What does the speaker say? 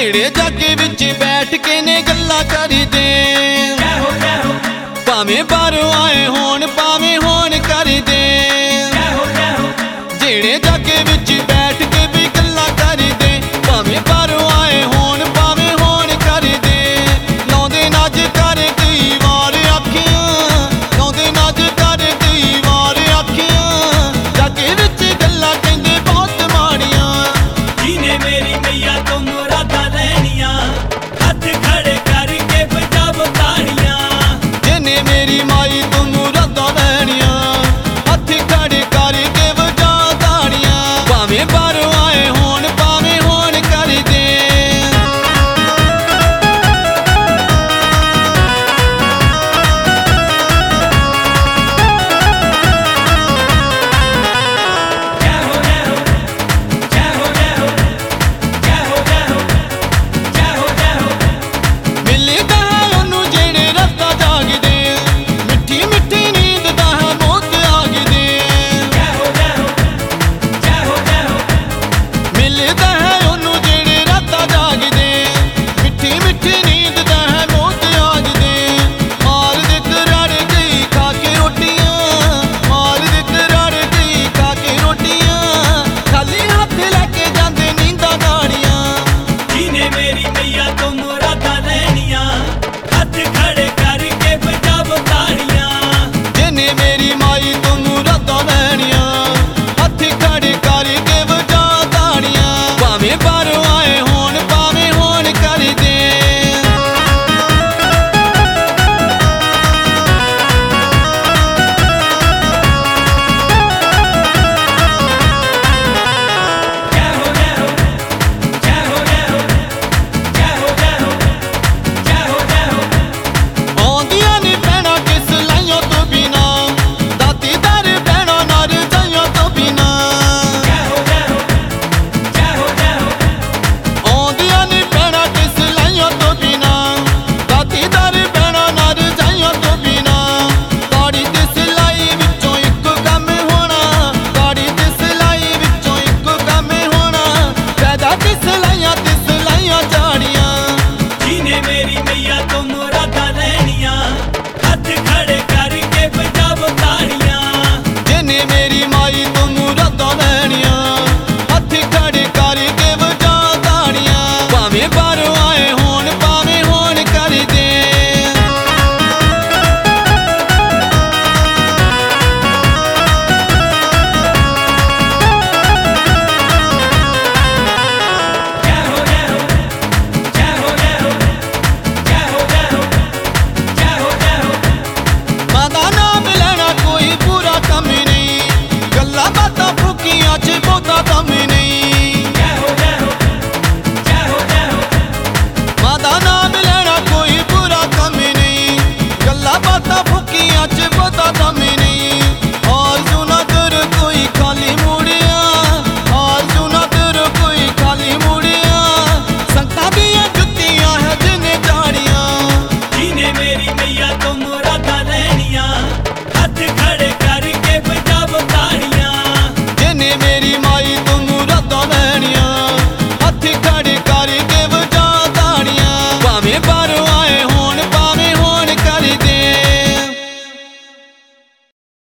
जेड़े जागे विच बैठ के ने गल्ला करी दे भावें बाहरों आए होन भावें होन कर दे जेड़े जागे विच बैठ के भी गल्ला करी दे भावें बाहरों आए होन भावें होन कर दे लौंदे नज कर कई वार आखियां लौंदे नज कर कई वार आखियां जागे विच गल्ला कहंदे बहुत माड़ियां जिने मेरी मैया तो मुरादा लैनियां हथ खड़े करके बजावो ताड़ियां जिने मेरी माई तो मुरादा लैनियां हथ खड़े करके बजा ताड़ियां भावें बाहरों आए होन भावें होन कर दे मेरी माई तो मुरादा